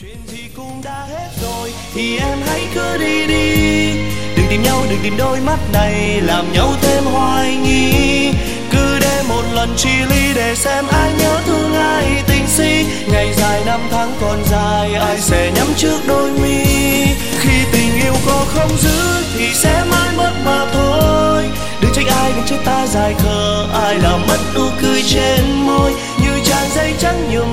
Chuyện gì cũng đã hết rồi thì em hãy cứ đi đi, đừng tìm nhau, đừng tìm đôi mắt này làm nhau thêm hoài nghi. Cứ để một lần chia ly để xem ai nhớ thương ai tình si. Ngày dài năm tháng còn dài, ai sẽ nhắm trước đôi mi. Khi tình yêu có không giữ thì sẽ mãi mất mà thôi. Đừng trách ai, đừng trách ta dài khờ, ai làm mất nụ cười trên môi. Như trang giấy trắng nhuộm